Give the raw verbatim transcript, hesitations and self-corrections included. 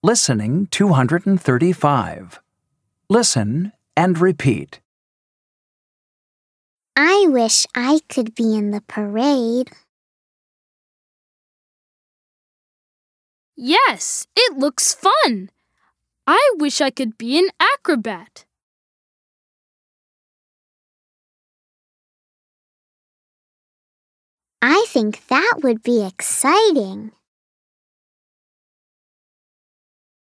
Listening two hundred thirty-five. Listen and repeat. I wish I could be in the parade. Yes, it looks fun. I wish I could be an acrobat. I think that would be exciting.